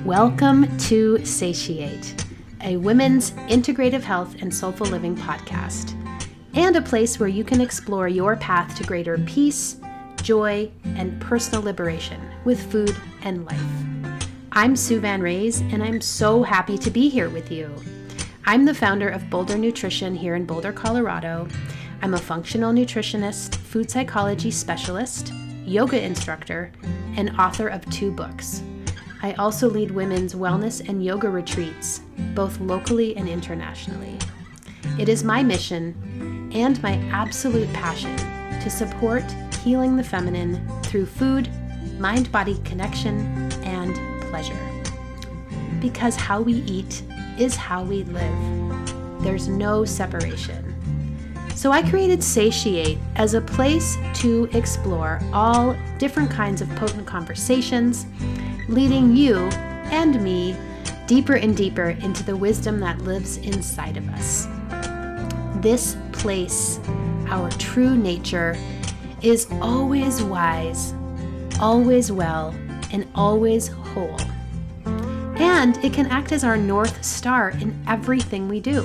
Welcome to Satiate, a women's integrative health and soulful living podcast, and a place where you can explore your path to greater peace, joy, and personal liberation with food and life. I'm Sue Van Rays, and I'm so happy to be here with you. I'm the founder of Boulder Nutrition here in Boulder, Colorado. I'm a functional nutritionist, food psychology specialist, yoga instructor, and author of 2 books. I also lead women's wellness and yoga retreats, both locally and internationally. It is my mission and my absolute passion to support healing the feminine through food, mind-body connection, and pleasure. Because how we eat is how we live. There's no separation. So I created Satiate as a place to explore all different kinds of potent conversations, leading you and me deeper and deeper into the wisdom that lives inside of us. This place, our true nature, is always wise, always well, and always whole. And it can act as our North Star in everything we do.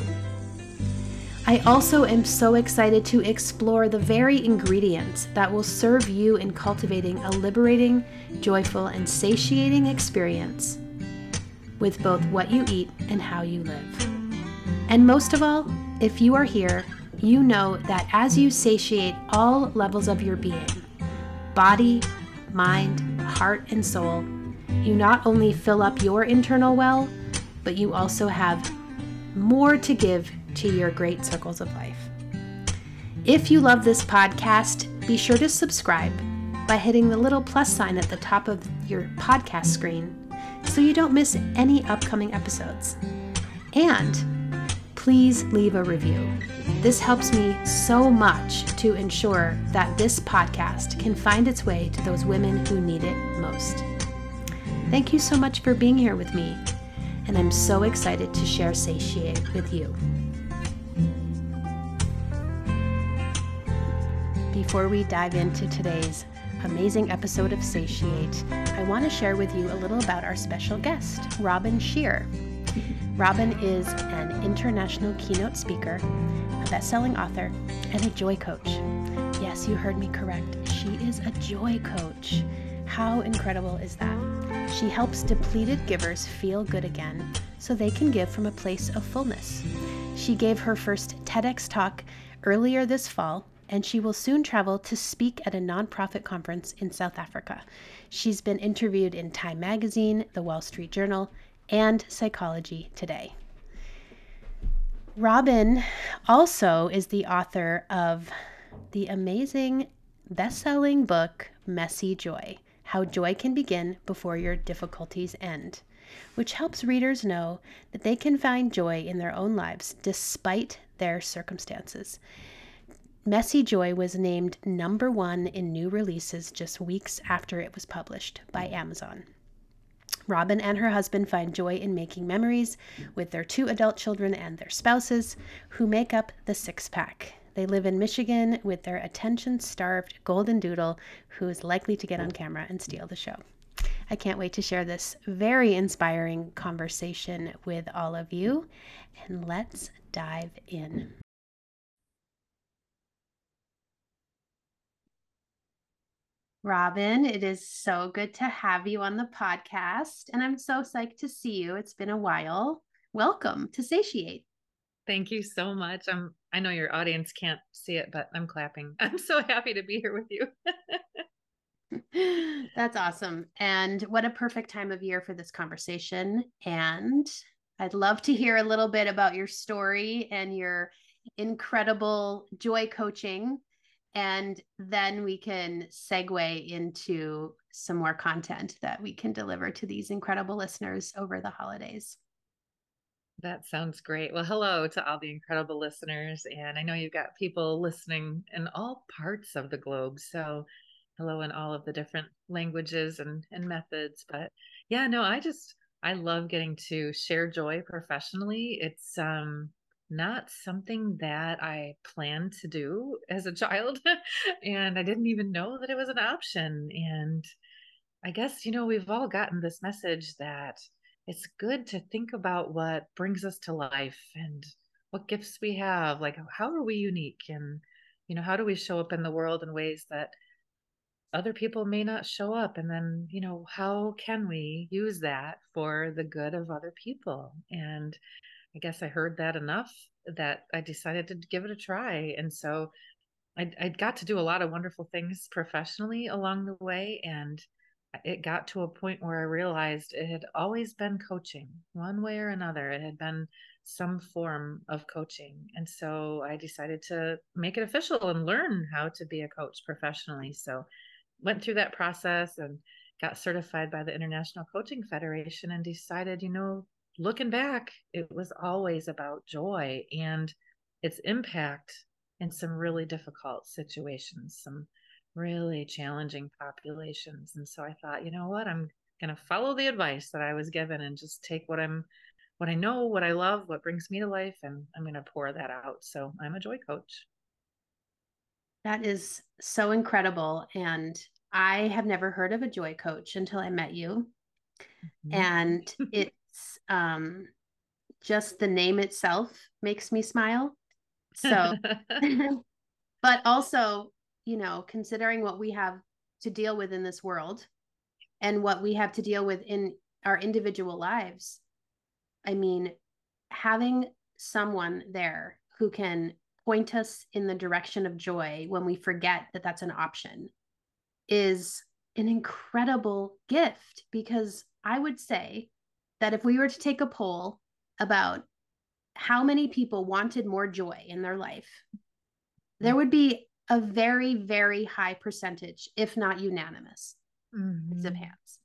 I also am so excited to explore the very ingredients that will serve you in cultivating a liberating, joyful, and satiating experience with both what you eat and how you live. And most of all, if you are here, you know that as you satiate all levels of your being, body, mind, heart, and soul, you not only fill up your internal well, but you also have more to give to your great circles of life. If you love this podcast, be sure to subscribe by hitting the little plus sign at the top of your podcast screen so you don't miss any upcoming episodes. And please leave a review. This helps me so much to ensure that this podcast can find its way to those women who need it most. Thank you so much for being here with me, and I'm so excited to share Satiate with you. Before we dive into today's amazing episode of Satiate, I want to share with you a little about our special guest, Robin Scheer. Robin is an international keynote speaker, a best-selling author, and a joy coach. Yes, you heard me correct. She is a joy coach. How incredible is that? She helps depleted givers feel good again so they can give from a place of fullness. She gave her first TEDx talk earlier this fall, and she will soon travel to speak at a nonprofit conference in South Africa. She's been interviewed in Time Magazine, The Wall Street Journal, and Psychology Today. Robin also is the author of the amazing best-selling book, Messy Joy: How Joy Can Begin Before Your Difficulties End, which helps readers know that they can find joy in their own lives despite their circumstances. Messy Joy was named #1 in new releases just weeks after it was published by Amazon. Robin and her husband find joy in making memories with their 2 adult children and their spouses, who make up the 6-pack. They live in Michigan with their attention-starved golden doodle, who is likely to get on camera and steal the show. I can't wait to share this very inspiring conversation with all of you, and let's dive in. Robin, it is so good to have you on the podcast, and I'm so psyched to see you. It's been a while. Welcome to Satiate. Thank you so much. I know your audience can't see it, but I'm clapping. I'm so happy to be here with you. That's awesome. And what a perfect time of year for this conversation. And I'd love to hear a little bit about your story and your incredible joy coaching. And then we can segue into some more content that we can deliver to these incredible listeners over the holidays. That sounds great. Well, hello to all the incredible listeners. And I know you've got people listening in all parts of the globe. So hello in all of the different languages and methods. But yeah, no, I love getting to share joy professionally. It's not something that I planned to do as a child. And I didn't even know that it was an option. And I guess, we've all gotten this message that it's good to think about what brings us to life and what gifts we have. Like, how are we unique? And, how do we show up in the world in ways that other people may not show up? And then, how can we use that for the good of other people? And I guess I heard that enough that I decided to give it a try. And so I got to do a lot of wonderful things professionally along the way. And it got to a point where I realized it had always been coaching, one way or another. It had been some form of coaching. And so I decided to make it official and learn how to be a coach professionally. So went through that process and got certified by the International Coaching Federation and decided, looking back, it was always about joy and its impact in some really difficult situations, some really challenging populations. And so I thought, you know what, I'm going to follow the advice that I was given and just take what I know, what I love, what brings me to life, and I'm going to pour that out. So I'm a joy coach. That is so incredible. And I have never heard of a joy coach until I met you. Mm-hmm. And it's just the name itself makes me smile. So, but also, considering what we have to deal with in this world and what we have to deal with in our individual lives, I mean, having someone there who can point us in the direction of joy when we forget that that's an option is an incredible gift. Because I would say that if we were to take a poll about how many people wanted more joy in their life, there would be a very, very high percentage, if not unanimous, of hands.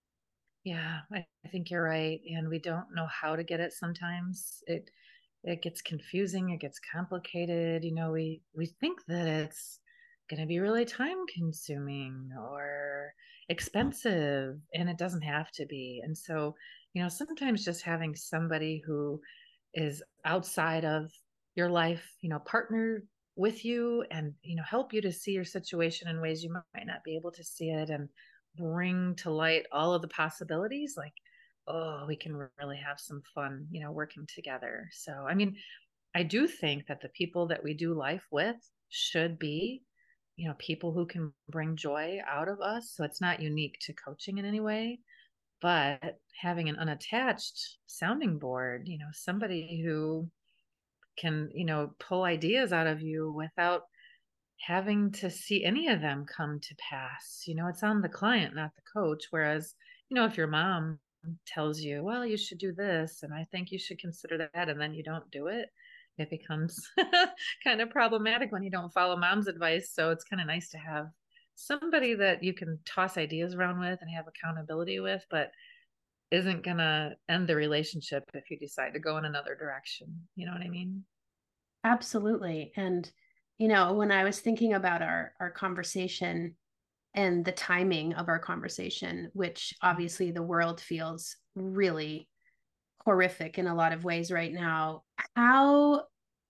Yeah, I think you're right. And we don't know how to get it sometimes. It gets confusing, it gets complicated. We think that it's going to be really time consuming or expensive, and it doesn't have to be. And so, sometimes just having somebody who is outside of your life, partner with you and, help you to see your situation in ways you might not be able to see it, and bring to light all of the possibilities, like, oh, we can really have some fun, working together. So, I mean, I do think that the people that we do life with should be, people who can bring joy out of us. So it's not unique to coaching in any way, but having an unattached sounding board, somebody who can, pull ideas out of you without having to see any of them come to pass. It's on the client, not the coach. Whereas, if your mom tells you, well, you should do this, and I think you should consider that, and then you don't do it, it becomes kind of problematic when you don't follow mom's advice. So it's kind of nice to have somebody that you can toss ideas around with and have accountability with, but isn't going to end the relationship if you decide to go in another direction. You know what I mean? Absolutely. And, when I was thinking about our conversation and the timing of our conversation, which obviously the world feels really horrific in a lot of ways right now, how,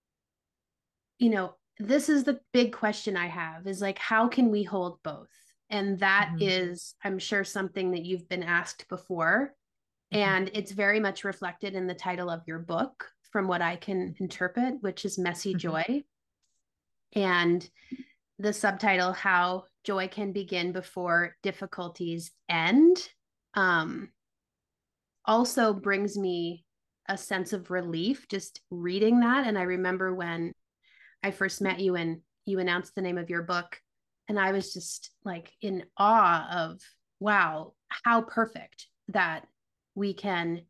this is the big question I have, is like, how can we hold both? And that is, I'm sure, something that you've been asked before. And it's very much reflected in the title of your book, from what I can interpret, which is Messy Joy. And the subtitle, How Joy Can Begin Before Difficulties End, also brings me a sense of relief just reading that. And I remember when I first met you and you announced the name of your book, and I was just like in awe of, wow, how perfect that we can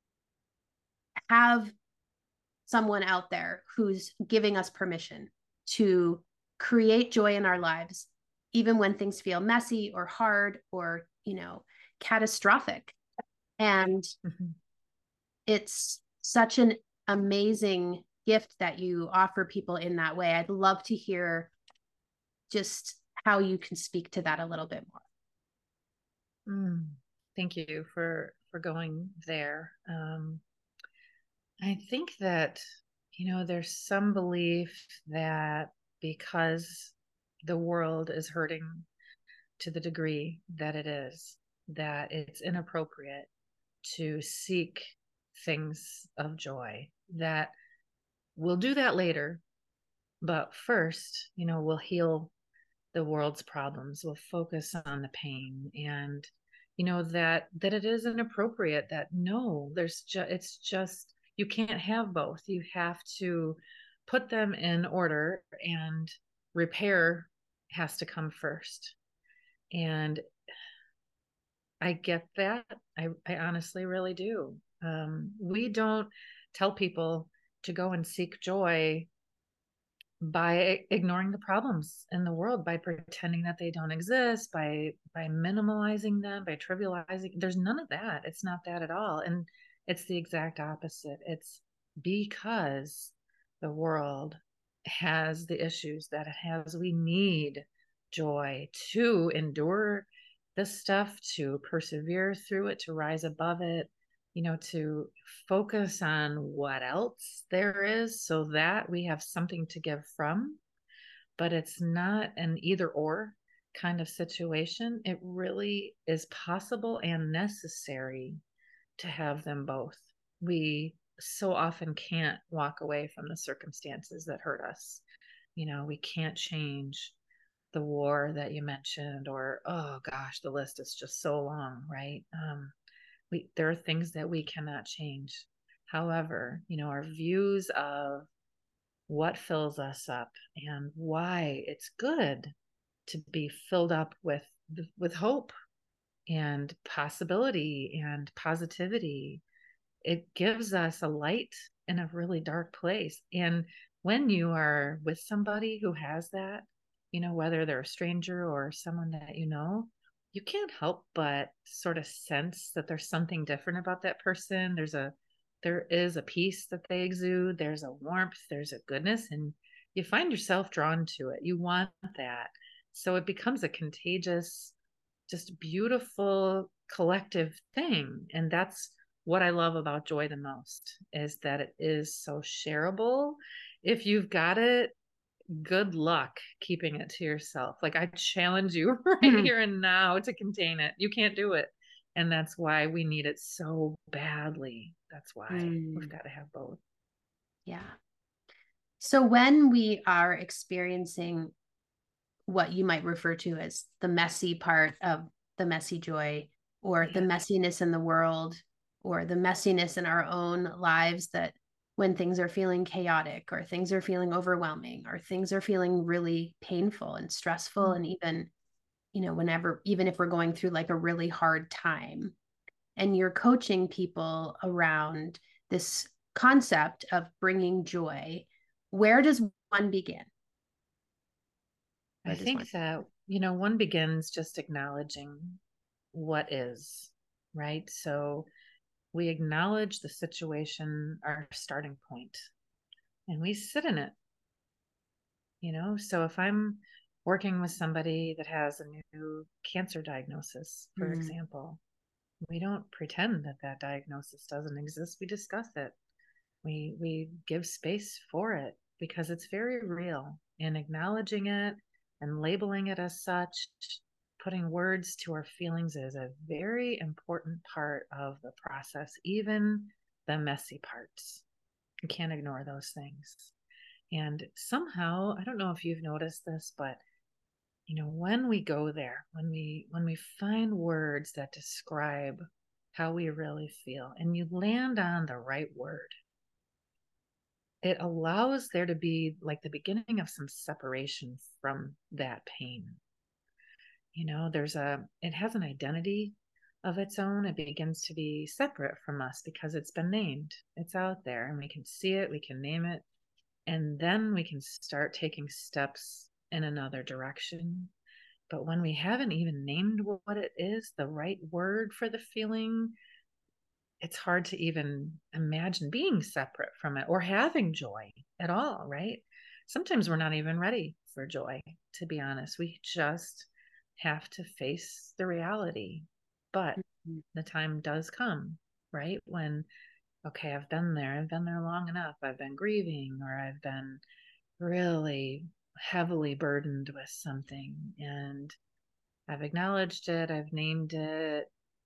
have someone out there who's giving us permission to create joy in our lives, even when things feel messy or hard or, catastrophic. And it's such an amazing gift that you offer people in that way. I'd love to hear just how you can speak to that a little bit more. Thank you for going there. I think that, there's some belief that because the world is hurting to the degree that it is, that it's inappropriate to seek things of joy, that we'll do that later. But first, we'll heal the world's problems. We'll focus on the pain, and that it is inappropriate, that no, it's just, you can't have both. You have to put them in order, and repair has to come first. And I get that. I honestly really do. We don't tell people to go and seek joy by ignoring the problems in the world, by pretending that they don't exist, by minimalizing them, by trivializing. There's none of that. It's not that at all. And it's the exact opposite. It's because the world has the issues that it has. We need joy to endure this stuff, to persevere through it, to rise above it, to focus on what else there is so that we have something to give from. But it's not an either or kind of situation. It really is possible and necessary to have them both. We so often can't walk away from the circumstances that hurt us. We can't change the war that you mentioned, or, oh gosh, the list is just so long, right? There are things that we cannot change. However, our views of what fills us up and why it's good to be filled up with hope and possibility and positivity, it gives us a light in a really dark place. And when you are with somebody who has that, whether they're a stranger or someone that you can't help but sort of sense that there's something different about that person. There is a peace that they exude. There's a warmth, there's a goodness, and you find yourself drawn to it. You want that. So it becomes a contagious, just beautiful collective thing. And that's what I love about joy the most, is that it is so shareable. If you've got it, good luck keeping it to yourself. Like, I challenge you right here and now to contain it. You can't do it. And that's why we need it so badly. That's why we've got to have both. Yeah. So when we are experiencing what you might refer to as the messy part of the messy joy, or the messiness in the world, or the messiness in our own lives, that when things are feeling chaotic, or things are feeling overwhelming, or things are feeling really painful and stressful, and even, even if we're going through like a really hard time, and you're coaching people around this concept of bringing joy, where does one begin? I think that, one begins just acknowledging what is, right? So we acknowledge the situation, our starting point, and we sit in it. So if I'm working with somebody that has a new cancer diagnosis, for example, we don't pretend that that diagnosis doesn't exist. We discuss it. We give space for it, because it's very real, and acknowledging it and labeling it as such, putting words to our feelings, is a very important part of the process, even the messy parts. You can't ignore those things. And somehow, I don't know if you've noticed this, but when we go there, when we find words that describe how we really feel, and you land on the right word, it allows there to be like the beginning of some separation from that pain. It has an identity of its own. It begins to be separate from us because it's been named. It's out there, and we can see it, we can name it, and then we can start taking steps in another direction. But when we haven't even named what it is, the right word for the feeling, it's hard to even imagine being separate from it or having joy at all, right? Sometimes we're not even ready for joy, to be honest. We just have to face the reality. But the time does come, right? When, okay, I've been there long enough. I've been grieving, or I've been really heavily burdened with something, and I've acknowledged it, I've named it,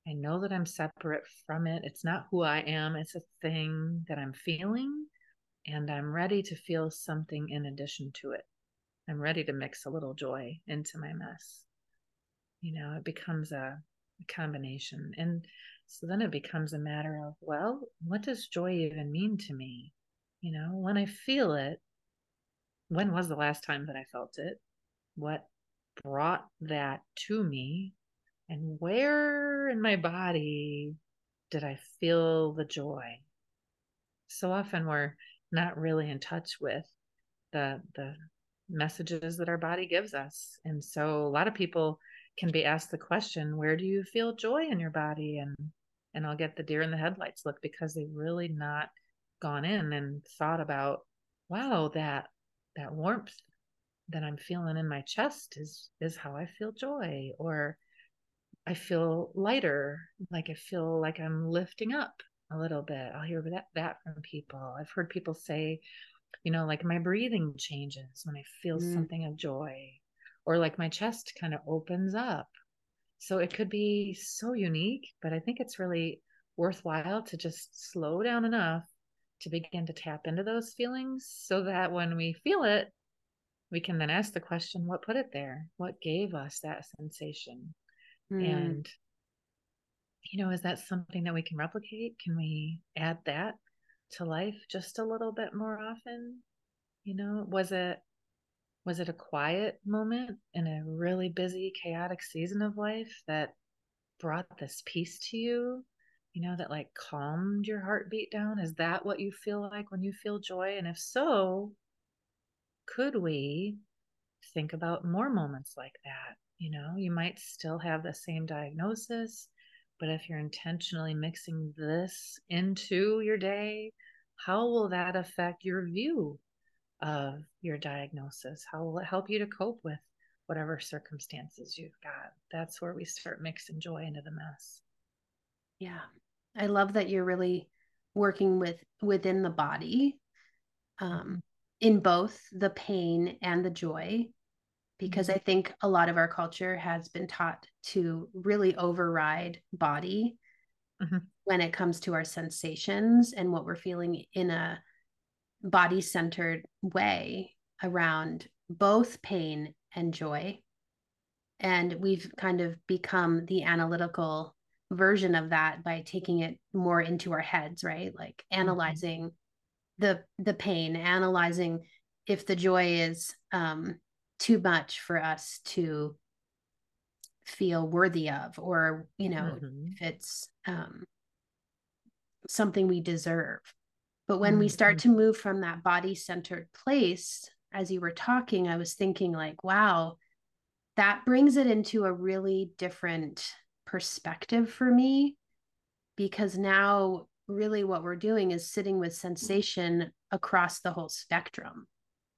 I know that I'm separate from it. It's not who I am. It's a thing that I'm feeling, and I'm ready to feel something in addition to it. I'm ready to mix a little joy into my mess. It becomes a combination. And so then it becomes a matter of, well, what does joy even mean to me? When I feel it, when was the last time that I felt it? What brought that to me? And where in my body did I feel the joy? So often we're not really in touch with the messages that our body gives us. And so a lot of people can be asked the question, where do you feel joy in your body? And I'll get the deer in the headlights look, because they've really not gone in and thought about, wow, that warmth that I'm feeling in my chest is how I feel joy. Or I feel lighter, like I feel like I'm lifting up a little bit. I'll hear that from people. I've heard people say, like my breathing changes when I feel something of joy, or like my chest kind of opens up. So it could be so unique, but I think it's really worthwhile to just slow down enough to begin to tap into those feelings, so that when we feel it, we can then ask the question, what put it there? What gave us that sensation? And, is that something that we can replicate? Can we add that to life just a little bit more often? Was it a quiet moment in a really busy, chaotic season of life that brought this peace to you? That like calmed your heartbeat down? Is that what you feel like when you feel joy? And if so, could we think about more moments like that? You might still have the same diagnosis, but if you're intentionally mixing this into your day, how will that affect your view of your diagnosis? How will it help you to cope with whatever circumstances you've got? That's where we start mixing joy into the mess. Yeah. I love that you're really working within the body, Mm-hmm. in both the pain and the joy, because Mm-hmm. I think a lot of our culture has been taught to really override body Mm-hmm. when it comes to our sensations and what we're feeling in a body centered way around both pain and joy. And we've kind of become the analytical version of that by taking it more into our heads, right? Like Mm-hmm. analyzing the pain, analyzing if the joy is too much for us to feel worthy of, or Mm-hmm. if it's something we deserve. But when we Mm-hmm. start to move from that body centered place, as you were talking, I was thinking like, wow, that brings it into a really different perspective for me, because now really what we're doing is sitting with sensation across the whole spectrum.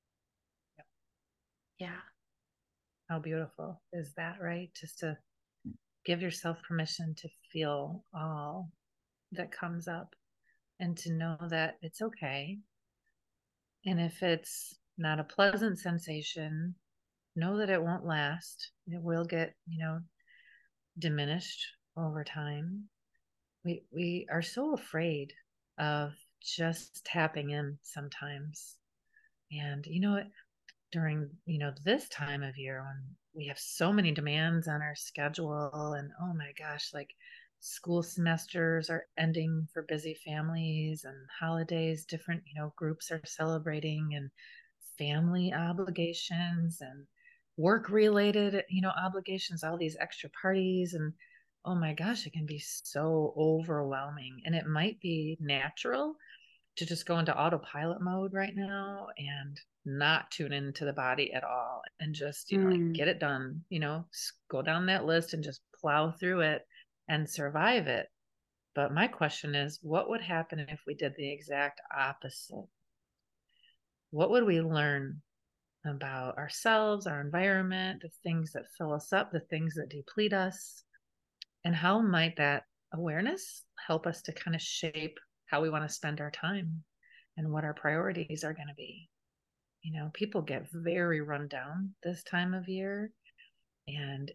Yeah. How beautiful is that, right? Just to give yourself permission to feel all that comes up, and to know that it's okay. And if it's not a pleasant sensation, know that it won't last. It will get, diminished over time. We are so afraid of just tapping in sometimes. And during, this time of year when we have so many demands on our schedule, and oh my gosh, like school semesters are ending for busy families, and holidays, different, groups are celebrating, and family obligations and work related, obligations, all these extra parties. And oh my gosh, it can be so overwhelming. And it might be natural to just go into autopilot mode right now and not tune into the body at all, and just, like get it done, go down that list and just plow through it and survive it. But my question is, what would happen if we did the exact opposite? What would we learn about ourselves, our environment, the things that fill us up, the things that deplete us? And how might that awareness help us to kind of shape how we want to spend our time and what our priorities are going to be? People get very run down this time of year, and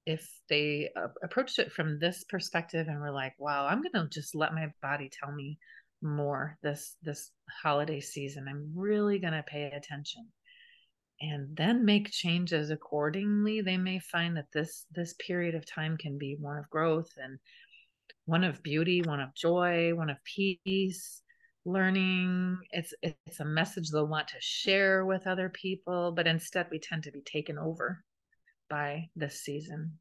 if they approached it from this perspective and were like, wow, I'm going to just let my body tell me more this holiday season. I'm really going to pay attention and then make changes accordingly, they may find that this period of time can be one of growth and one of beauty, one of joy, one of peace, learning. It's a message they'll want to share with other people, but instead we tend to be taken over by this season.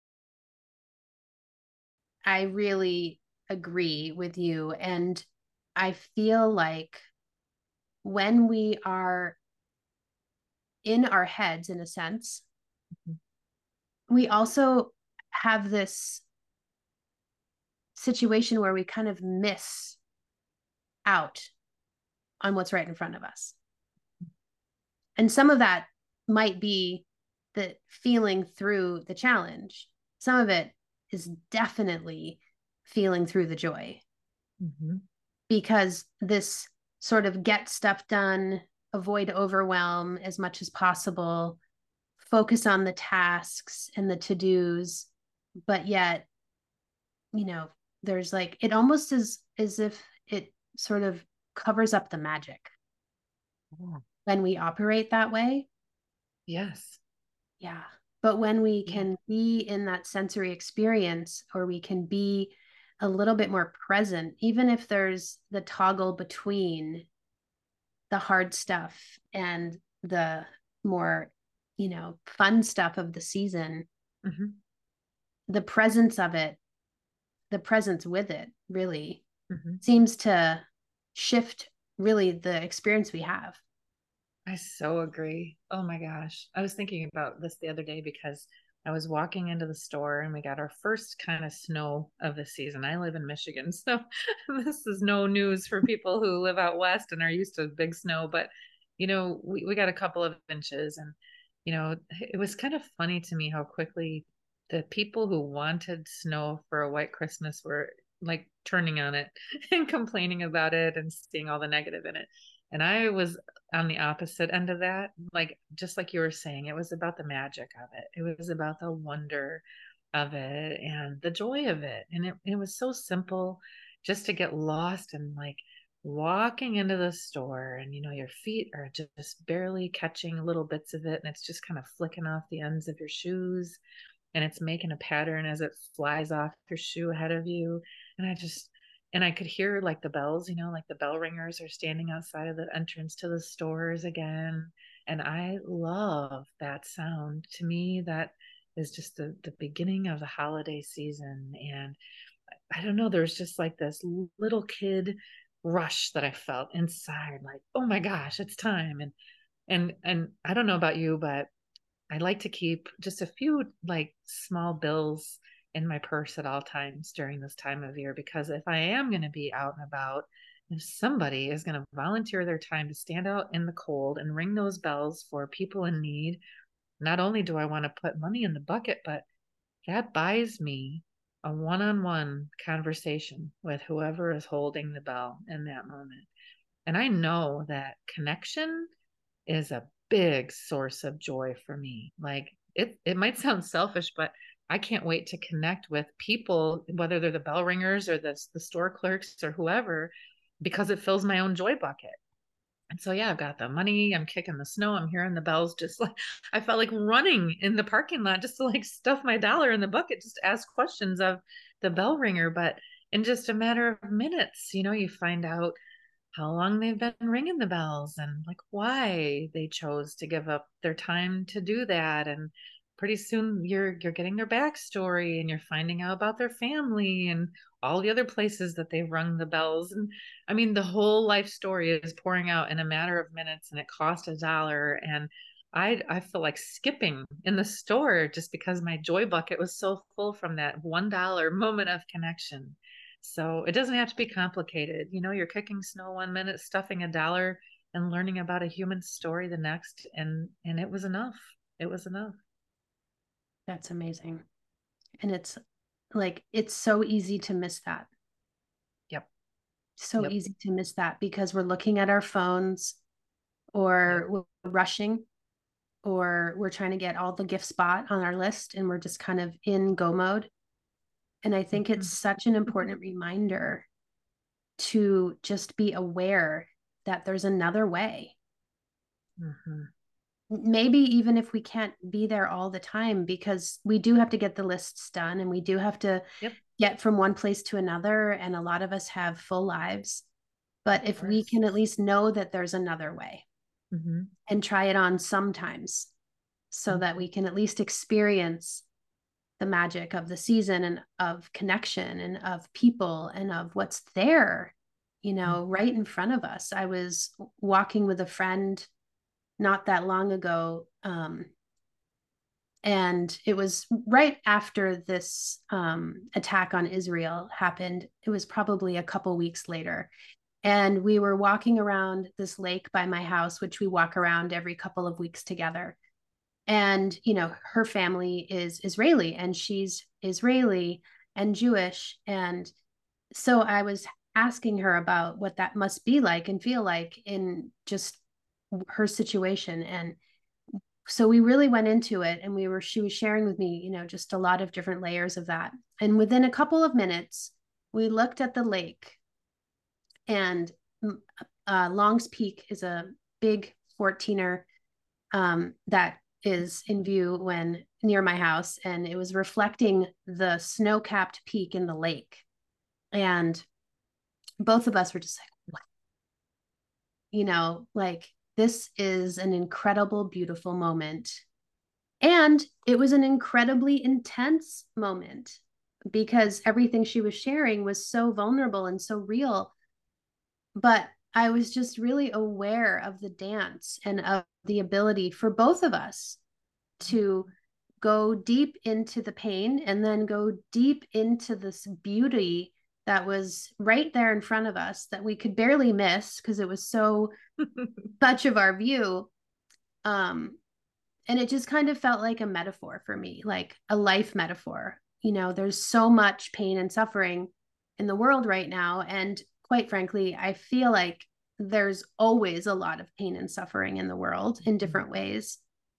I really agree with you. And I feel like when we are in our heads, in a sense, we also have this situation where we kind of miss out on what's right in front of us. And some of that might be the feeling through the challenge. Some of it is definitely feeling through the joy. Mm-hmm. Because this sort of get stuff done, avoid overwhelm as much as possible, focus on the tasks and the to-dos, but yet, you know, there's like, it almost is as if it sort of covers up the magic when we operate that way. Yes. Yeah. But when we can be in that sensory experience, or we can be a little bit more present, even if there's the toggle between the hard stuff and the more, fun stuff of the season, mm-hmm. the presence of it, the presence with it really mm-hmm. seems to shift really the experience we have. I so agree. Oh my gosh. I was thinking about this the other day because I was walking into the store and we got our first kind of snow of the season. I live in Michigan, so this is no news for people who live out west and are used to big snow. But, we got a couple of inches, and, it was kind of funny to me how quickly the people who wanted snow for a white Christmas were like turning on it and complaining about it and seeing all the negative in it. And I was on the opposite end of that. Like, just like you were saying, it was about the magic of it. It was about the wonder of it and the joy of it. And it was so simple just to get lost and like walking into the store and, your feet are just barely catching little bits of it. And it's just kind of flicking off the ends of your shoes and it's making a pattern as it flies off your shoe ahead of you. And I could hear like the bells, like the bell ringers are standing outside of the entrance to the stores again. And I love that sound. To me, that is just the beginning of the holiday season. And I don't know, there's just like this little kid rush that I felt inside, like, oh my gosh, it's time. And I don't know about you, but I like to keep just a few like small bills in my purse at all times during this time of year, because if I am going to be out and about, if somebody is going to volunteer their time to stand out in the cold and ring those bells for people in need, not only do I want to put money in the bucket, but that buys me a one-on-one conversation with whoever is holding the bell in that moment. And I know that connection is a big source of joy for me. Like it might sound selfish, but I can't wait to connect with people, whether they're the bell ringers or the store clerks or whoever, because it fills my own joy bucket. And so, yeah, I've got the money, I'm kicking the snow, I'm hearing the bells, just like I felt like running in the parking lot just to like stuff my dollar in the bucket, just to ask questions of the bell ringer. But in just a matter of minutes, you find out how long they've been ringing the bells and like why they chose to give up their time to do that. And pretty soon you're getting their backstory and you're finding out about their family and all the other places that they've rung the bells. And I mean, the whole life story is pouring out in a matter of minutes, and it cost $1. And I feel like skipping in the store just because my joy bucket was so full from that $1 moment of connection. So it doesn't have to be complicated. You're kicking snow one minute, stuffing $1 and learning about a human story the next. And it was enough. It was enough. That's amazing. And it's like, it's so easy to miss that. Yep. So easy to miss that because we're looking at our phones or we're rushing. or we're trying to get all the gifts bought on our list and we're just kind of in go mode. And I think it's such an important reminder to just be aware that there's another way. Mm-hmm. Maybe even if we can't be there all the time, because we do have to get the lists done and we do have to get from one place to another. And a lot of us have full lives. But if we can at least know that there's another way and try it on sometimes so that we can at least experience the magic of the season and of connection and of people and of what's there, right in front of us. I was walking with a friend not that long ago. And it was right after this attack on Israel happened. It was probably a couple weeks later. And we were walking around this lake by my house, which we walk around every couple of weeks together. And, her family is Israeli and she's Israeli and Jewish. And so I was asking her about what that must be like and feel like in just her situation. And so we really went into it and she was sharing with me, just a lot of different layers of that. And within a couple of minutes, we looked at the lake, and Long's Peak is a big 14er that is in view when near my house, and it was reflecting the snow-capped peak in the lake. And both of us were just like, what? Like, this is an incredible, beautiful moment. And it was an incredibly intense moment because everything she was sharing was so vulnerable and so real. But I was just really aware of the dance and of the ability for both of us to go deep into the pain and then go deep into this beauty that was right there in front of us that we could barely miss because it was so much of our view. And it just kind of felt like a metaphor for me, like a life metaphor. There's so much pain and suffering in the world right now. And quite frankly, I feel like there's always a lot of pain and suffering in the world in different ways.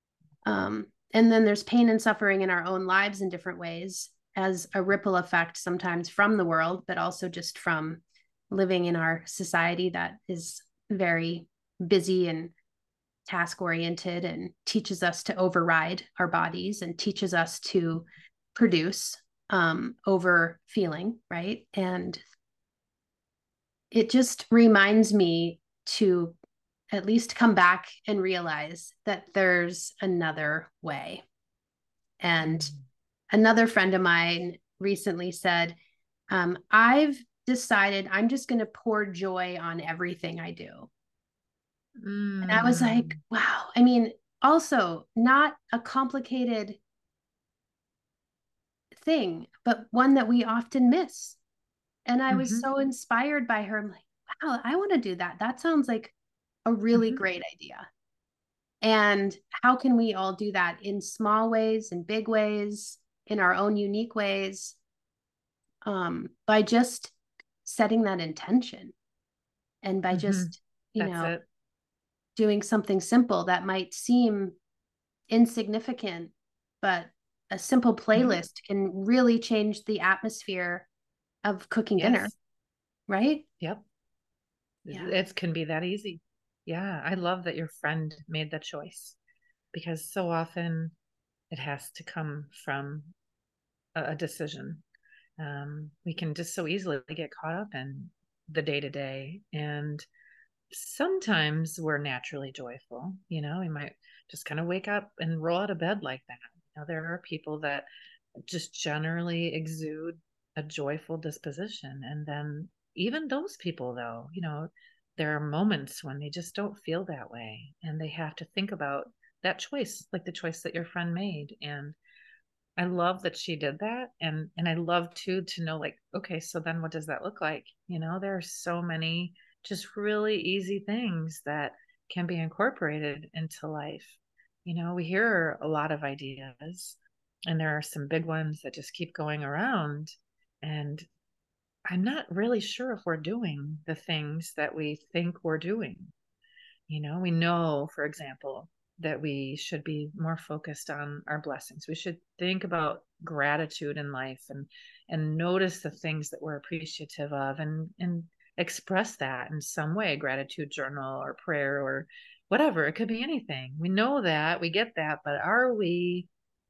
And then there's pain and suffering in our own lives in different ways as a ripple effect, sometimes from the world, but also just from living in our society that is very busy and task oriented and teaches us to override our bodies and teaches us to produce over feeling, right? And it just reminds me to at least come back and realize that there's another way. And another friend of mine recently said, I've decided I'm just going to pour joy on everything I do. And I was like, wow. I mean, also not a complicated thing, but one that we often miss. And I was so inspired by her. I'm like, wow, I want to do that. That sounds like a really great idea. And how can we all do that in small ways, in big ways, in our own unique ways, by just setting that intention and by just, doing something simple that might seem insignificant, but a simple playlist can really change the atmosphere of cooking dinner, right? Yep. It can be that easy. Yeah, I love that your friend made the choice because so often it has to come from a decision. We can just so easily get caught up in the day to day, and sometimes we're naturally joyful. We might just kind of wake up and roll out of bed like that. There are people that just generally exude a joyful disposition, and then even those people, though, there are moments when they just don't feel that way and they have to think about that choice, like the choice that your friend made. And I love that she did that. And I love too to know, like, okay, so then what does that look like? There are so many just really easy things that can be incorporated into life. We hear a lot of ideas and there are some big ones that just keep going around. And I'm not really sure if we're doing the things that we think we're doing. We know, for example, that we should be more focused on our blessings. We should think about gratitude in life and notice the things that we're appreciative of and express that in some way, gratitude journal or prayer or whatever. It could be anything. We know that, we get that, but are we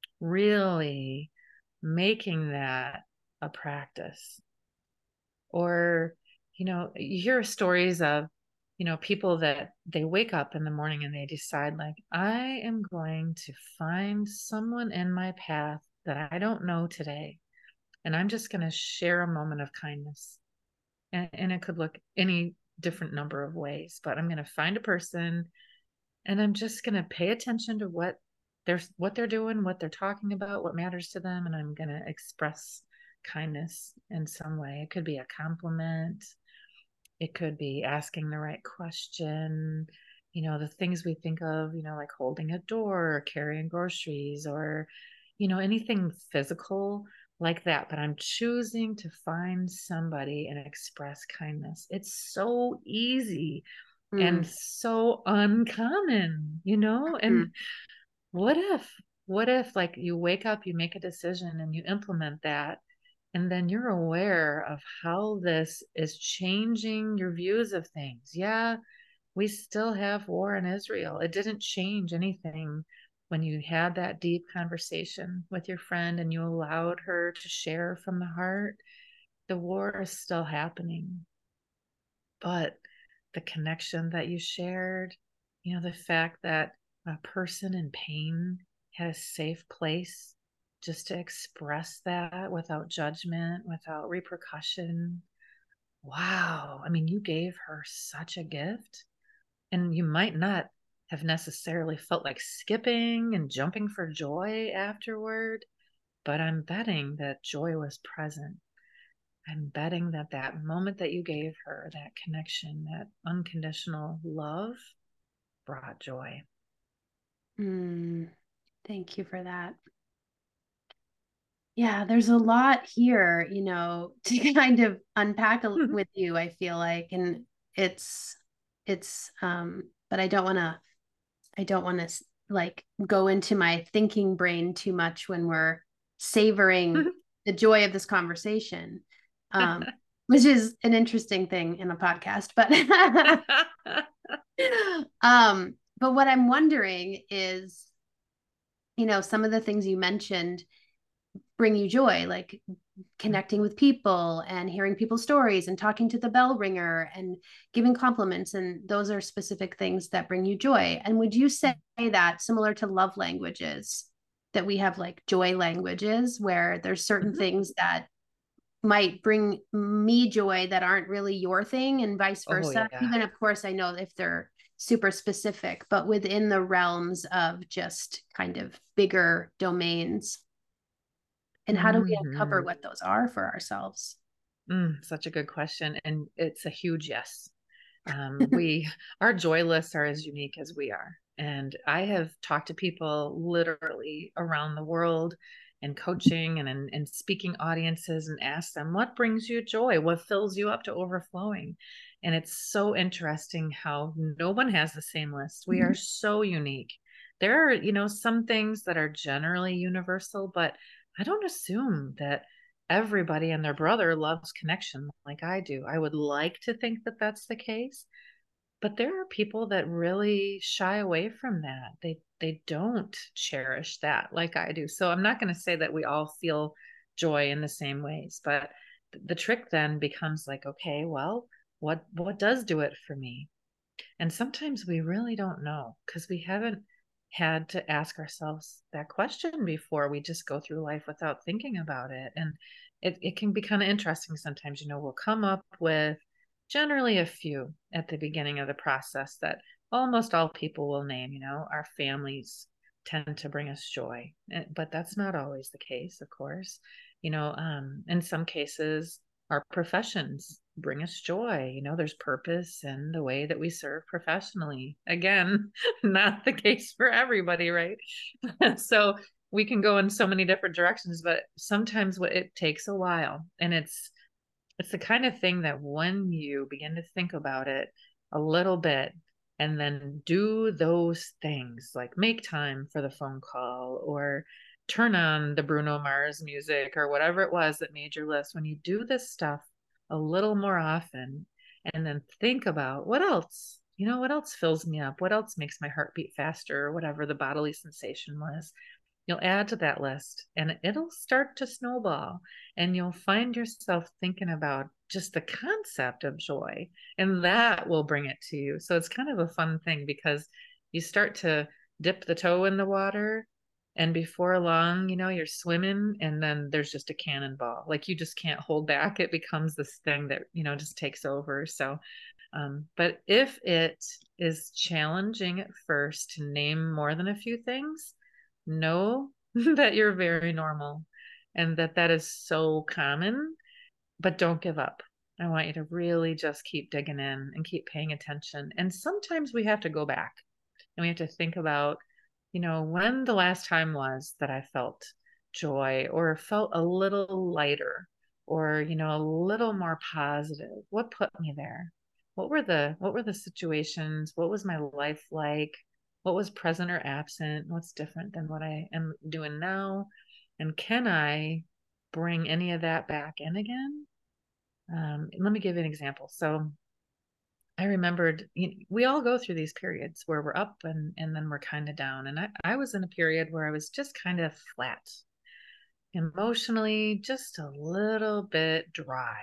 really making that a practice? Or, you hear stories of, people that they wake up in the morning and they decide, like, I am going to find someone in my path that I don't know today, and I'm just going to share a moment of kindness. And it could look any different number of ways, but I'm going to find a person and I'm just going to pay attention to what they're doing, what they're talking about, what matters to them, and I'm going to express kindness in some way. It could be a compliment. It could be asking the right question, the things we think of, like holding a door or carrying groceries or, anything physical like that. But I'm choosing to find somebody and express kindness. It's so easy and so uncommon, and what if like you wake up, you make a decision and you implement that, and then you're aware of how this is changing your views of things. Yeah, we still have war in Israel. It didn't change anything when you had that deep conversation with your friend and you allowed her to share from the heart. The war is still happening. But the connection that you shared, the fact that a person in pain had a safe place just to express that without judgment, without repercussion. Wow. I mean, you gave her such a gift, and you might not have necessarily felt like skipping and jumping for joy afterward, but I'm betting that joy was present. I'm betting that that moment that you gave her, that connection, that unconditional love brought joy. Thank you for that. Yeah, there's a lot here, to kind of unpack with you, I feel like. And it's, but I don't want to like go into my thinking brain too much when we're savoring the joy of this conversation, which is an interesting thing in a podcast. But but what I'm wondering is, some of the things you mentioned bring you joy, like connecting with people and hearing people's stories and talking to the bell ringer and giving compliments. And those are specific things that bring you joy. And would you say that similar to love languages, that we have like joy languages where there's certain things that might bring me joy that aren't really your thing and vice versa? Yeah. Even, of course, I know if they're super specific, but within the realms of just kind of bigger domains. And how do we uncover what those are for ourselves? Such a good question. And it's a huge yes. Our joy lists are as unique as we are. And I have talked to people literally around the world and coaching and speaking audiences and asked them, what brings you joy? What fills you up to overflowing? And it's so interesting how no one has the same list. We are so unique. There are, some things that are generally universal, but I don't assume that everybody and their brother loves connection like I do. I would like to think that that's the case, but there are people that really shy away from that. They don't cherish that like I do. So I'm not going to say that we all feel joy in the same ways, but the trick then becomes like, okay, well, what does do it for me? And sometimes we really don't know because we haven't had to ask ourselves that question before. We just go through life without thinking about it. And it can be kind of interesting sometimes. We'll come up with generally a few at the beginning of the process that almost all people will name. Our families tend to bring us joy, but that's not always the case, of course. In some cases, our professions bring us joy. There's purpose in the way that we serve professionally. Again, not the case for everybody, right? So we can go in so many different directions, but sometimes it takes a while. And it's the kind of thing that when you begin to think about it a little bit and then do those things like make time for the phone call or turn on the Bruno Mars music or whatever it was that made your list. When you do this stuff a little more often and then think about what else, what else fills me up? What else makes my heart beat faster or whatever the bodily sensation was? You'll add to that list and it'll start to snowball, and you'll find yourself thinking about just the concept of joy, and that will bring it to you. So it's kind of a fun thing because you start to dip the toe in the water, and before long, you're swimming, and then there's just a cannonball. Like you just can't hold back. It becomes this thing that, just takes over. So, but if it is challenging at first to name more than a few things, know that you're very normal and that is so common, but don't give up. I want you to really just keep digging in and keep paying attention. And sometimes we have to go back and we have to think about, when the last time was that I felt joy or felt a little lighter or, a little more positive. What put me there? What were the situations? What was my life like? What was present or absent? What's different than what I am doing now? And can I bring any of that back in again? Let me give you an example. So I remembered, we all go through these periods where we're up and then we're kind of down. And I was in a period where I was just kind of flat, emotionally, just a little bit dry.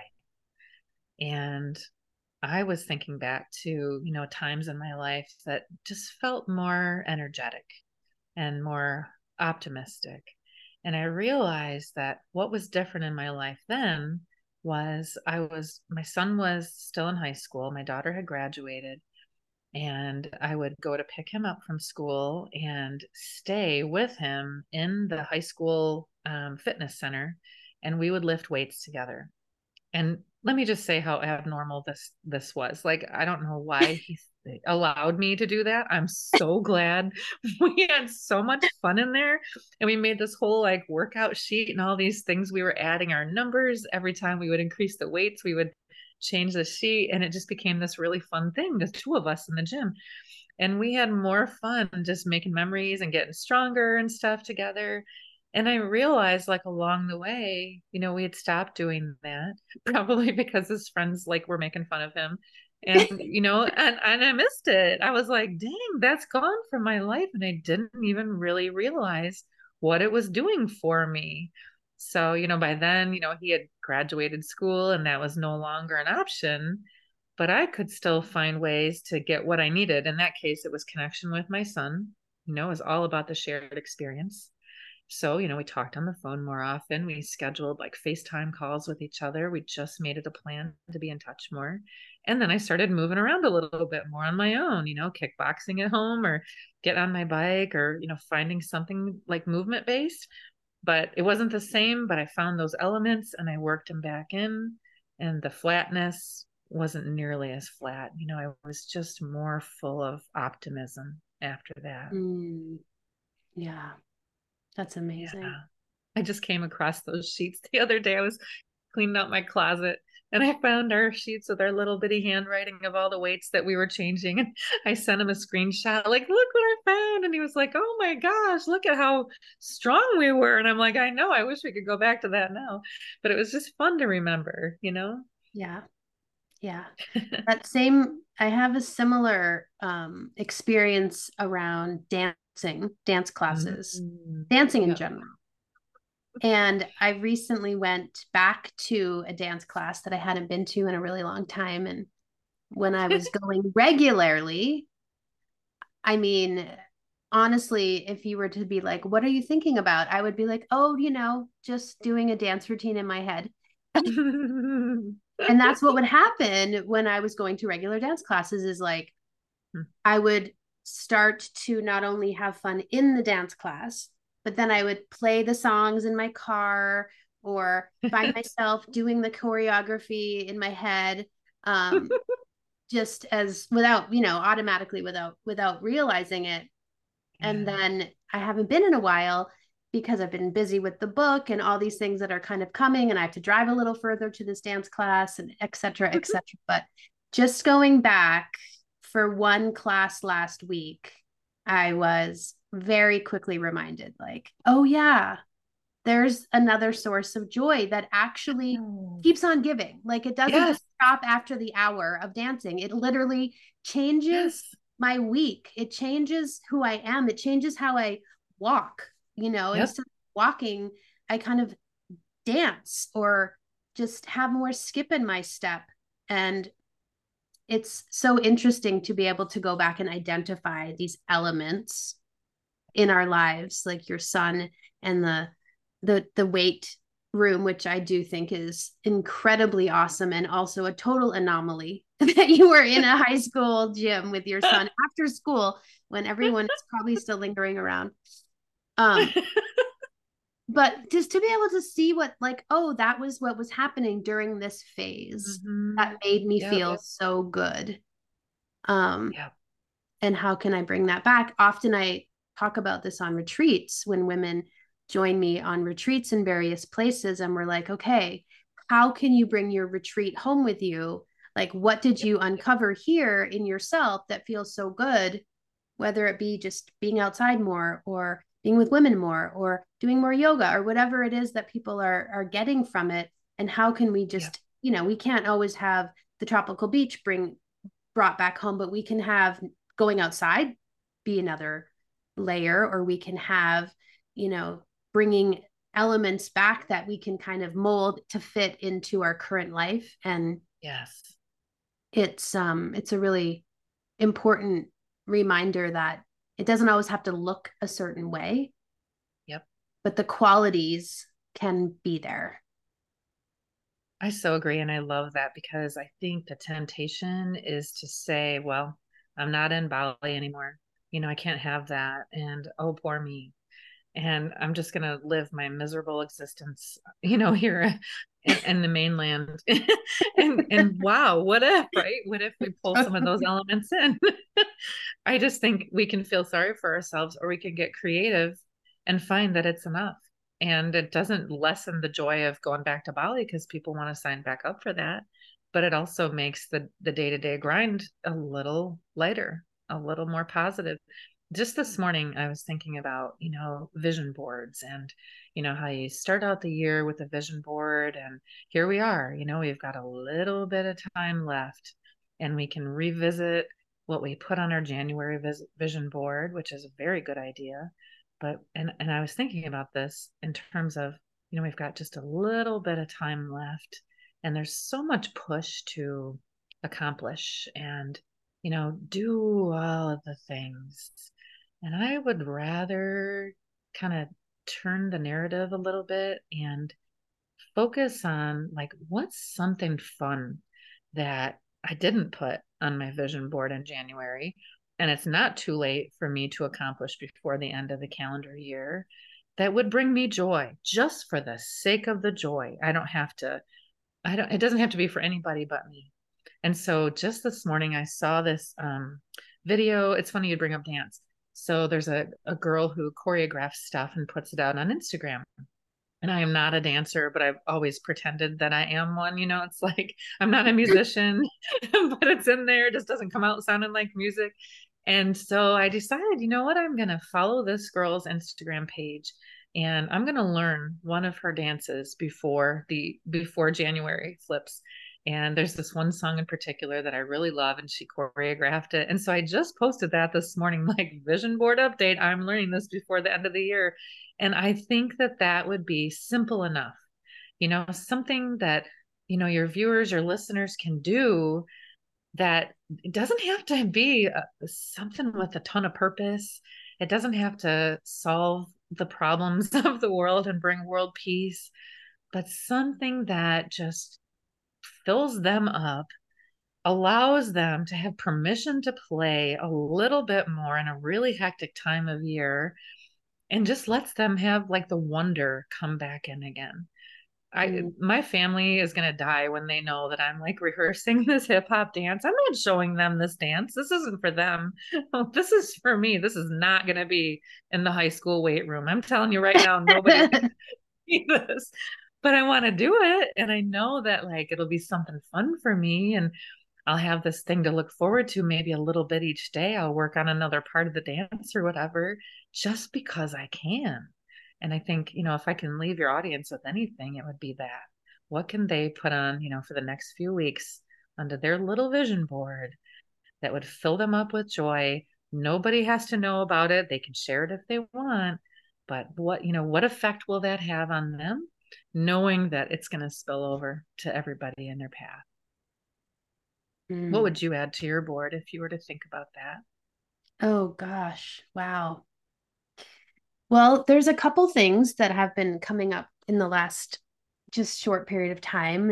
And I was thinking back to, times in my life that just felt more energetic and more optimistic. And I realized that what was different in my life then was my son was still in high school. My daughter had graduated, and I would go to pick him up from school and stay with him in the high school fitness center, and we would lift weights together. And let me just say how abnormal this was. Like, I don't know why he allowed me to do that. I'm so glad. We had so much fun in there, and we made this whole like workout sheet and all these things. We were adding our numbers every time we would increase the weights. We would change the sheet, and it just became this really fun thing, the two of us in the gym. And we had more fun just making memories and getting stronger and stuff together. And I realized like along the way, we had stopped doing that, probably because his friends like were making fun of him. And, and I missed it. I was like, dang, that's gone from my life. And I didn't even really realize what it was doing for me. So, by then, he had graduated school and that was no longer an option, but I could still find ways to get what I needed. In that case, it was connection with my son. It was all about the shared experience. So, we talked on the phone more often. We scheduled like FaceTime calls with each other. We just made it a plan to be in touch more. And then I started moving around a little bit more on my own, kickboxing at home or get on my bike or, finding something like movement based. But it wasn't the same, but I found those elements and I worked them back in, and the flatness wasn't nearly as flat. I was just more full of optimism after that. Yeah. That's amazing. Yeah. I just came across those sheets the other day. I was cleaning out my closet and I found our sheets with our little bitty handwriting of all the weights that we were changing. And I sent him a screenshot, like, look what I found. And he was like, oh my gosh, look at how strong we were. And I'm like, I know, I wish we could go back to that now. But it was just fun to remember, Yeah. Yeah. I have a similar experience around dance classes, dancing in general. And I recently went back to a dance class that I hadn't been to in a really long time. And when I was going regularly, I mean, honestly, if you were to be like, what are you thinking about? I would be like, oh, just doing a dance routine in my head. And that's what would happen when I was going to regular dance classes is like, I would start to not only have fun in the dance class, but then I would play the songs in my car or find myself doing the choreography in my head, just as without, automatically without realizing it. Yeah. And then I haven't been in a while because I've been busy with the book and all these things that are kind of coming, and I have to drive a little further to this dance class and et cetera, et cetera. But just going back for one class last week, I was very quickly reminded, like, oh, yeah, there's another source of joy that actually Oh. keeps on giving. Like, it doesn't Yes. just stop after the hour of dancing, it literally changes Yes. my week. It changes who I am. It changes how I walk. Yep. Instead of walking, I kind of dance or just have more skip in my step. And it's so interesting to be able to go back and identify these elements in our lives, like your son and the weight room, which I do think is incredibly awesome, and also a total anomaly that you were in a high school gym with your son after school when everyone is probably still lingering around. But just to be able to see what, like, oh, that was what was happening during this phase, Mm-hmm. that made me Yep. feel so good. um Yep. and how can I bring that back? Often I talk about this on retreats when women join me on retreats in various places, and we're like, okay, how can you bring your retreat home with you? Like, what did Yep. you uncover here in yourself that feels so good, whether it be just being outside more or being with women more or doing more yoga or whatever it is that people are getting from it. And how can we Yep. just, we can't always have the tropical beach brought back home, but we can have going outside be another layer, or we can have, bringing elements back that we can kind of mold to fit into our current life. And Yes. it's a really important reminder that it doesn't always have to look a certain way, Yep. but the qualities can be there. I so agree. And I love that because I think the temptation is to say, well, I'm not in Bali anymore. I can't have that. And oh, poor me. And I'm just going to live my miserable existence, here in the mainland. and wow, what if, right? What if we pull some of those elements in? I just think we can feel sorry for ourselves, or we can get creative and find that it's enough. And it doesn't lessen the joy of going back to Bali because people want to sign back up for that. But it also makes the day-to-day grind a little lighter, a little more positive. Just this morning, I was thinking about, vision boards and, how you start out the year with a vision board. And here we are, we've got a little bit of time left, and we can revisit what we put on our January vision board, which is a very good idea. But, and I was thinking about this in terms of, we've got just a little bit of time left, and there's so much push to accomplish and, do all of the things. And I would rather kind of turn the narrative a little bit and focus on, like, what's something fun that I didn't put on my vision board in January, and it's not too late for me to accomplish before the end of the calendar year, that would bring me joy, just for the sake of the joy. It doesn't have to be for anybody but me. And so just this morning, I saw this video. It's funny you bring up dance. So there's a girl who choreographs stuff and puts it out on Instagram. And I am not a dancer, but I've always pretended that I am one. It's like I'm not a musician, but it's in there. It just doesn't come out sounding like music. And so I decided, you know what? I'm going to follow this girl's Instagram page, and I'm going to learn one of her dances before January flips. And there's this one song in particular that I really love, and she choreographed it. And so I just posted that this morning, like, vision board update. I'm learning this before the end of the year. And I think that would be simple enough, something that, your viewers or listeners can do, that it doesn't have to be something with a ton of purpose. It doesn't have to solve the problems of the world and bring world peace, but something that just fills them up, allows them to have permission to play a little bit more in a really hectic time of year, and just lets them have, like, the wonder come back in again. My family is going to die when they know that I'm, like, rehearsing this hip hop dance. I'm not showing them this dance. This isn't for them. This is for me. This is not going to be in the high school weight room. I'm telling you right now, nobody's going to see this, but I want to do it. And I know that, like, it'll be something fun for me. And I'll have this thing to look forward to, maybe a little bit each day. I'll work on another part of the dance or whatever, just because I can. And I think, if I can leave your audience with anything, it would be that. What can they put on, for the next few weeks onto their little vision board that would fill them up with joy? Nobody has to know about it. They can share it if they want. But what effect will that have on them, knowing that it's going to spill over to everybody in their path? What would you add to your board if you were to think about that? Oh gosh. Wow. Well, there's a couple things that have been coming up in the last just short period of time.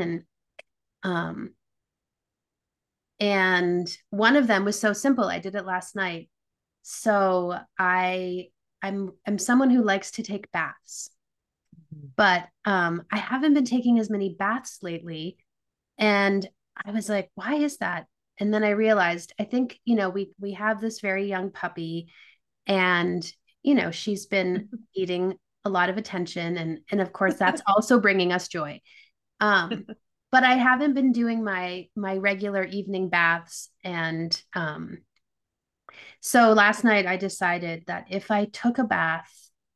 And one of them was so simple. I did it last night. So I'm someone who likes to take baths, but I haven't been taking as many baths lately. And I was like, why is that? And then I realized, I think, we have this very young puppy, and she's been eating a lot of attention, and of course that's also bringing us joy. But I haven't been doing my regular evening baths, and so last night I decided that if I took a bath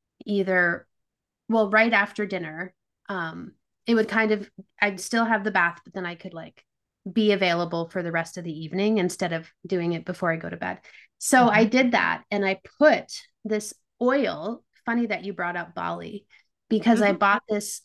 right after dinner, it would I'd still have the bath, but then I could be available for the rest of the evening instead of doing it before I go to bed. So I did that, and I put this oil. Funny that you brought up Bali, because I bought this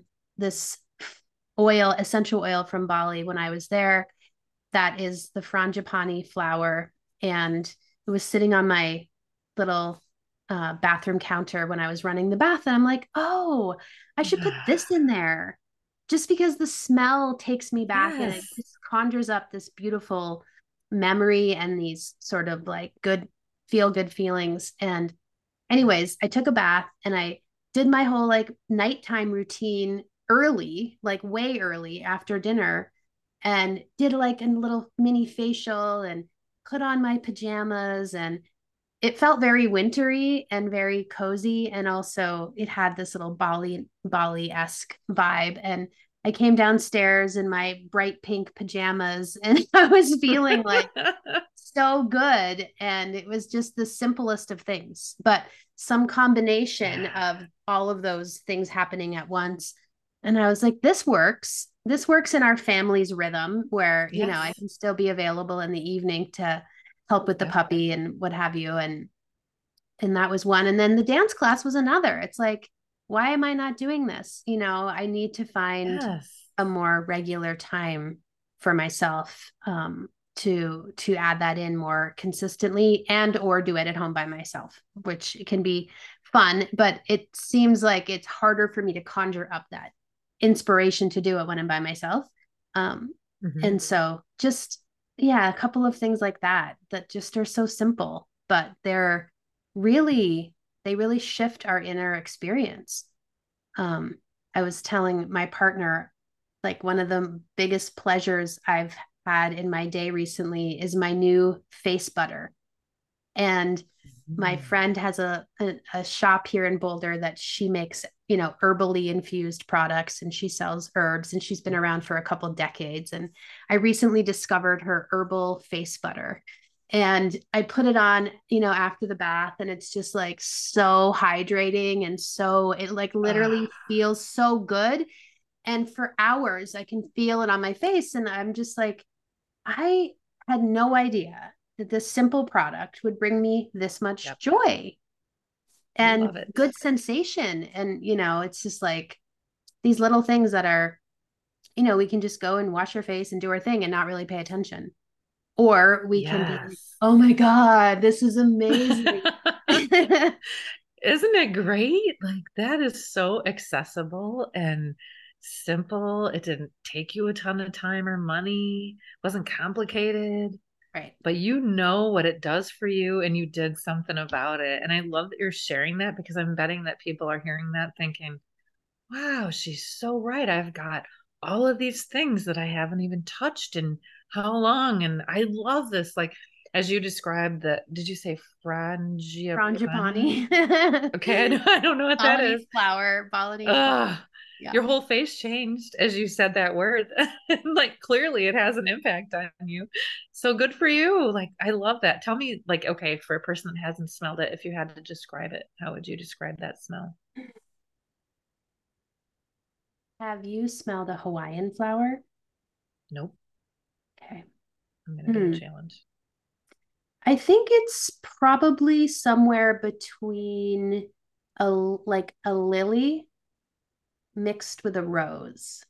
essential oil from Bali when I was there. That is the frangipani flower, and it was sitting on my little bathroom counter when I was running the bath, and I'm like, oh, I should put this in there, just because the smell takes me back. And it just conjures up this beautiful memory and these sort of good feelings. And anyways, I took a bath and I did my whole nighttime routine early, way early after dinner, and did a little mini facial and put on my pajamas, and it felt very wintry and very cozy. And also it had this little Bali-esque vibe. And I came downstairs in my bright pink pajamas, and I was feeling so good. And it was just the simplest of things, but some combination of all of those things happening at once. And I was like, this works. This works in our family's rhythm, where, I can still be available in the evening to help with the puppy and what have you. And that was one. And then the dance class was another. It's like, why am I not doing this? I need to find a more regular time for myself, to add that in more consistently, and or do it at home by myself, which can be fun, but it seems like it's harder for me to conjure up that inspiration to do it when I'm by myself. And so just, a couple of things like that just are so simple, but they really shift our inner experience. I was telling my partner, one of the biggest pleasures I've had in my day recently is my new face butter. And my friend has a shop here in Boulder that she makes, herbally infused products, and she sells herbs, and she's been around for a couple of decades. And I recently discovered her herbal face butter, and I put it on, after the bath, and it's just so hydrating. And so it literally feels so good. And for hours I can feel it on my face. And I'm just I had no idea that this simple product would bring me this much joy and good sensation. And, it's just these little things that are, we can just go and wash our face and do our thing and not really pay attention. Or we can be oh my God, this is amazing. Isn't it great? That is so accessible and simple. It didn't take you a ton of time or money. It wasn't complicated. Right. But you know what it does for you, and you did something about it. And I love that you're sharing that, because I'm betting that people are hearing that thinking, wow, she's so right. I've got all of these things that I haven't even touched in how long? And I love this. As you described did you say frangipani? Frangipani. Okay, I don't know what that is. Balinese flower. Balinese flower. Your whole face changed as you said that word. Like clearly it has an impact on you. So good for you. Like I love that. Tell me, like, okay, for a person that hasn't smelled it, if you had to describe it, how would you describe that smell? Have you smelled a Hawaiian flower? Nope. Okay. I'm gonna do a Hmm. challenge. I think it's probably somewhere between a lily mixed with a rose.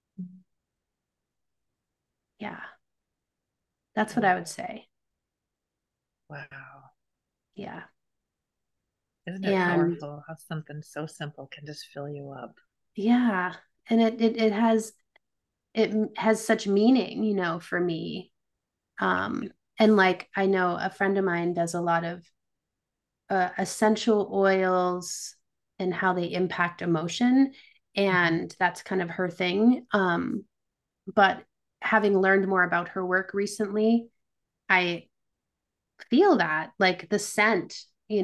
Yeah, that's what I would say. Wow. Yeah. Isn't it And powerful how something so simple can just fill you up? yeah, and it has such meaning, for me. And like I know a friend of mine does a lot of essential oils and how they impact emotion, Mhm. and that's kind of her thing. But having learned more about her work recently, I feel that like the scent,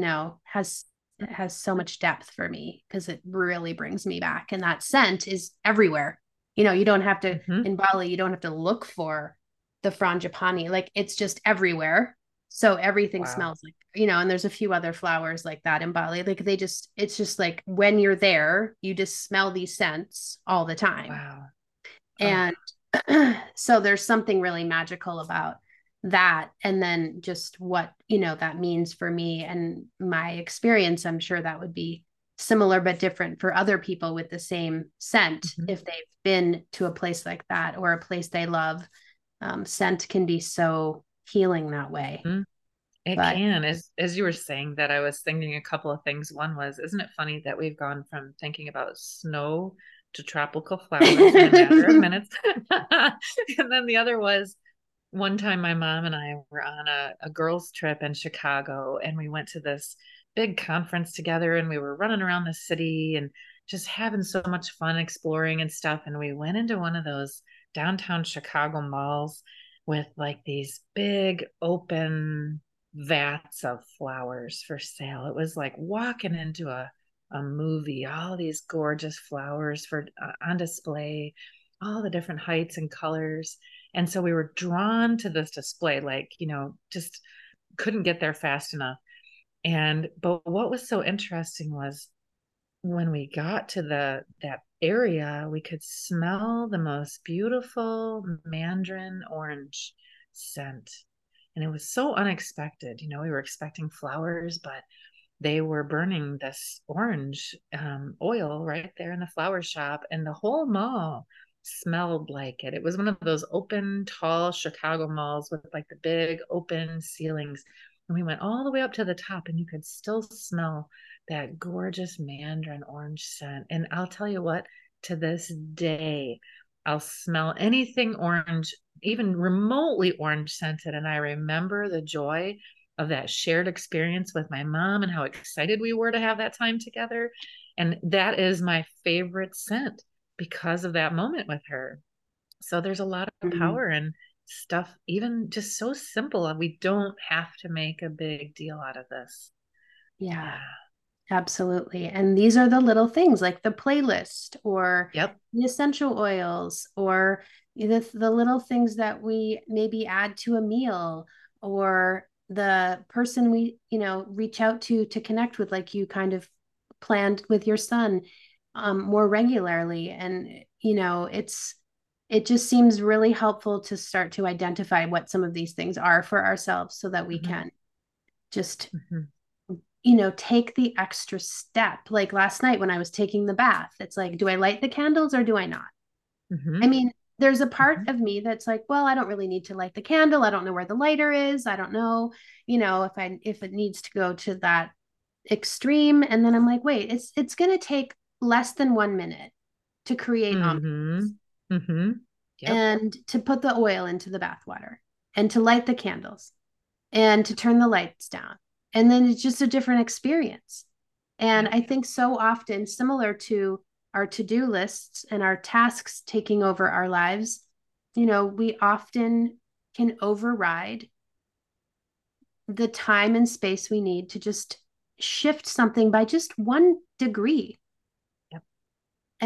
has so much depth for me because it really brings me back. And that scent is everywhere. You don't have to Mhm. in Bali, you don't have to look for the frangipani. Like it's just everywhere. So everything Wow. smells like, and there's a few other flowers like that in Bali. Like it's just like when you're there, you just smell these scents all the time. Wow. Oh, And so there's something really magical about that. And then just what, that means for me and my experience. I'm sure that would be similar but different for other people with the same scent mhm. if they've been to a place like that or a place they love. Scent can be so healing that way. Mhm. It But can. As you were saying that, I was thinking a couple of things. One was, isn't it funny that we've gone from thinking about snow to tropical flowers in a matter of minutes? And then the other was one time my mom and I were on a girls' trip in Chicago, and we went to this big conference together, and we were running around the city and just having so much fun exploring and stuff. And we went into one of those downtown Chicago malls with like these big open vats of flowers for sale. It was like walking into a movie, all these gorgeous flowers for on display, all the different heights and colors. And so we were drawn to this display, like, just couldn't get there fast enough. But what was so interesting was when we got to that area, we could smell the most beautiful mandarin orange scent. And it was so unexpected. We were expecting flowers, but they were burning this orange oil right there in the flower shop, and the whole mall smelled like it. It was one of those open, tall Chicago malls with like the big open ceilings. And we went all the way up to the top, and you could still smell that gorgeous mandarin orange scent. And I'll tell you what, to this day, I'll smell anything orange, even remotely orange scented, and I remember the joy of that shared experience with my mom and how excited we were to have that time together. And that is my favorite scent because of that moment with her. So there's a lot of mm, power in stuff, even just so simple. We don't have to make a big deal out of this. yeah. Yeah. Absolutely. And these are the little things like the playlist or Yep. the essential oils or the little things that we maybe add to a meal or the person we, reach out to connect with, like you kind of planned with your son more regularly. And, it just seems really helpful to start to identify what some of these things are for ourselves so that we Hmm. can just Hmm. take the extra step. Like last night when I was taking the bath, it's like, do I light the candles or do I not? I Hmm. mean, there's a part Hmm. of me that's like, well, I don't really need to light the candle. I don't know where the lighter is. I don't know, if it needs to go to that extreme. And then I'm like, wait, it's going to take less than 1 minute to create Hmm. Hmm. Yep. and to put the oil into the bath water and to light the candles and to turn the lights down. And then it's just a different experience. And Yep. I think so often, similar to our to do lists and our tasks taking over our lives, we often can override the time and space we need to just shift something by just 1 degree. Yep. And it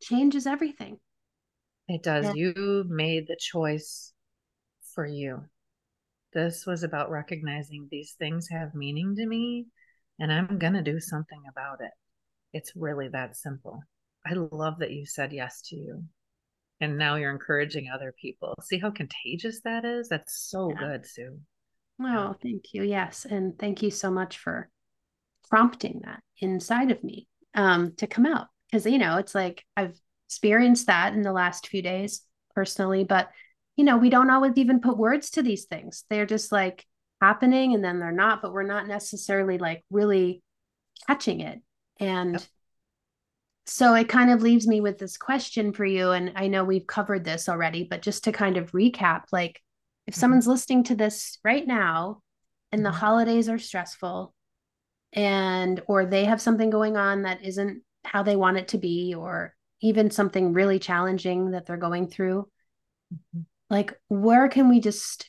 changes everything. It does. Yeah. You made the choice for you. This was about recognizing these things have meaning to me, and I'm going to do something about it. It's really that simple. I love that you said yes to you. And now you're encouraging other people. See how contagious that is? That's so good, Sue. Oh, thank you. Yes. And thank you so much for prompting that inside of me to come out. Because, it's like I've experienced that in the last few days personally, but, we don't always even put words to these things. They're just like happening and then they're not, but we're not necessarily like really catching it. And so it kind of leaves me with this question for you. And I know we've covered this already, but just to kind of recap, like if someone's listening to this right now and the holidays are stressful or they have something going on that isn't how they want it to be, or even something really challenging that they're going through, like where can we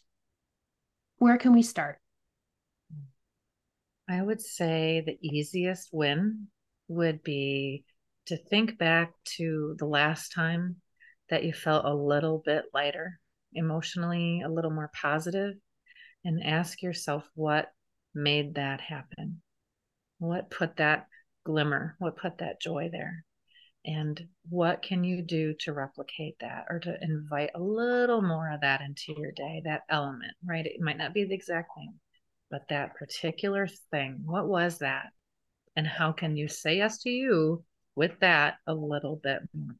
start? I would say the easiest win would be to think back to the last time that you felt a little bit lighter emotionally, a little more positive, and ask yourself what made that happen. What put that glimmer, what put that joy there? And what can you do to replicate that or to invite a little more of that into your day, that element, right? It might not be the exact thing, but that particular thing, what was that? And how can you say yes to you with that a little bit more?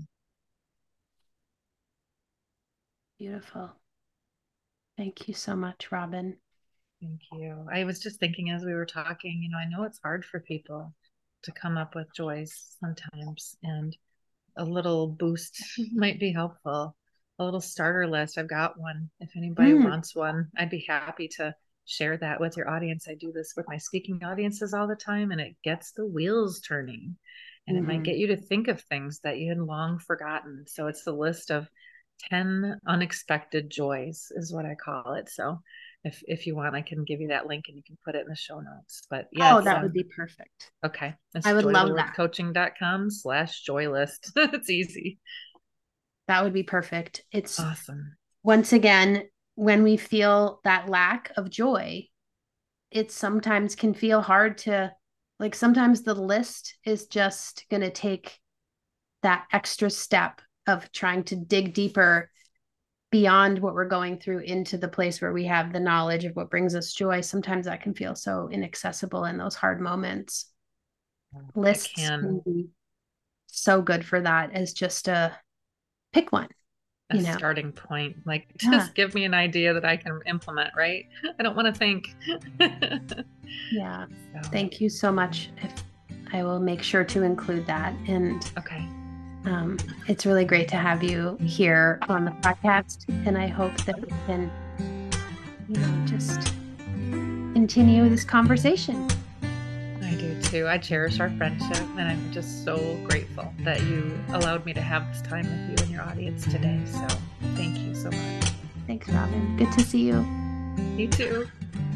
Beautiful. Thank you so much, Robin. Thank you. I was just thinking as we were talking, I know it's hard for people to come up with joys sometimes, and a little boost might be helpful. A little starter list. I've got one. If anybody wants one, I'd be happy to share that with your audience. I do this with my speaking audiences all the time, and it gets the wheels turning, and it might get you to think of things that you had long forgotten. So it's the list of 10 unexpected joys is what I call it. So if you want, I can give you that link and you can put it in the show notes. But yeah, that would be perfect. Okay. I would love that. coaching.com/joy list. It's easy. That would be perfect. It's awesome. Once again, when we feel that lack of joy, it sometimes can feel hard to, like, sometimes the list is just going to take that extra step of trying to dig deeper beyond what we're going through into the place where we have the knowledge of what brings us joy. Sometimes that can feel so inaccessible in those hard moments. Lists can be so good for that, as just pick one. A starting point. Like, just give me an idea that I can implement, right? I don't want to think. Yeah. So. Thank you so much. I will make sure to include that. And okay. It's really great to have you here on the podcast, and I hope that we can, just continue this conversation. I do too. I cherish our friendship, and I'm just so grateful that you allowed me to have this time with you and your audience today. So thank you so much. Thanks, Robin. Good to see you. You too.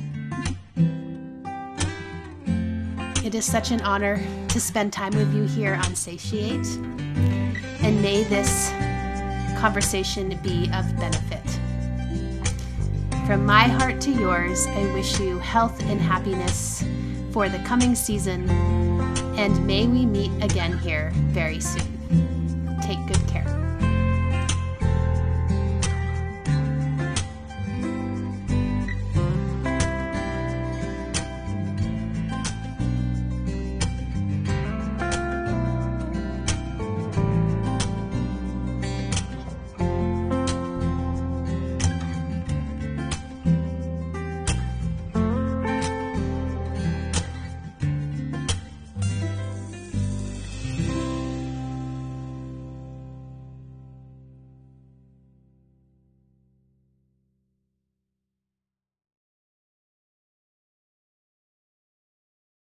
It is such an honor to spend time with you here on Satiate. And may this conversation be of benefit. From my heart to yours, I wish you health and happiness for the coming season, and may we meet again here very soon. Take good care.